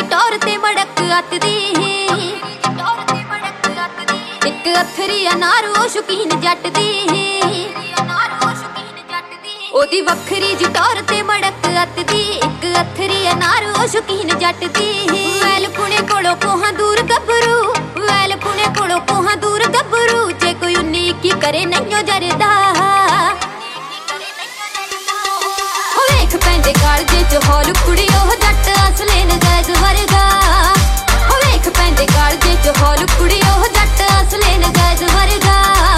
टौर ते मड़क अतदी इक अथरी अनार ओ शौकीन जट दी ओदी वखरी जी टौर ते मड़क अतदी इक अथरी अनार ओ शौकीन जट दी वैल पुणे कोलों कोहां दूर गभरू वैल पुणे कोलों कोहां दूर गभरू जे कोई 19 करे नहियो जरदा वेख पैंदे कालजे च हौल कुड़ी ओह जट असले नजायज वर्गा वेख पैंदे कालजे च हौल कुड़ी ओह जट असले नजायज वर्गा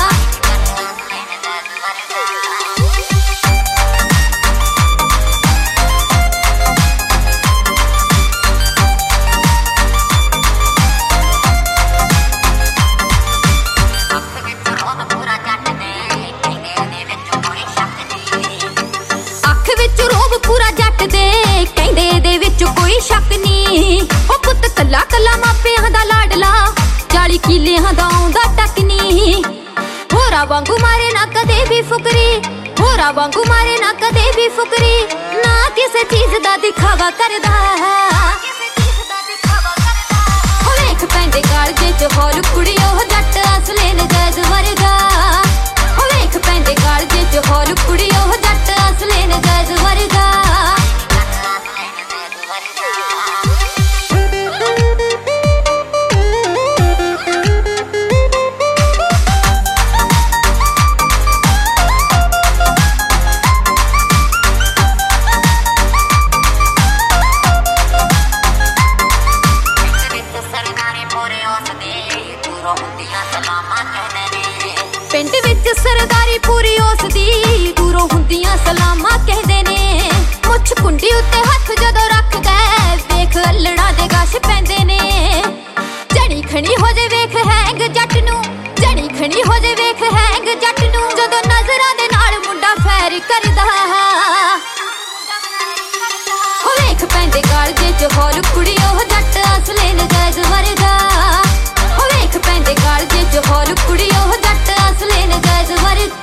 पूरा जट दे कहंदे दे विच कोई शक नहीं ओ पुत कला कला मापियां दा लाडला 40 किलियां दा आउंदा टक नहीं होरा वांगू मारे ना कदे भी फुकरी होरा वांगू मारे ना कदे भी फुकरी ना किसे चीज दा दिखावा करदा वेख पैंदे कालजे च हौल कुड़ी ओह जट असले नजायज वर्गा वेख पैंदे कालजे च हौल कुड़ी ओह जट असले नजायज वर्गा पिंड विच सरदारी पूरी उसदी दूरों हुंदियां सलामां कहदे ने मुछ कुंडी उत्ते हथ जदों रखदा वेख अल्लड़ा दे गश पैंदे ने जड़ी खणी हो जे वेख हैंग जट नू जड़ी खणी हो जे वेख हैंग जट नू जदों नजरां दे नाल मुंडा फैर करदा वेख पैंदे कालजे च हौल कुड़ी ओह जट असले नजायज वर्गा वेख पैंदे कालजे च हौल कुड़ी ओह जट असले नजायज वर्गा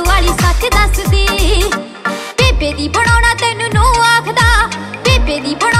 बेबे दी बनाउणा तैनू नो आखदा बेबे दी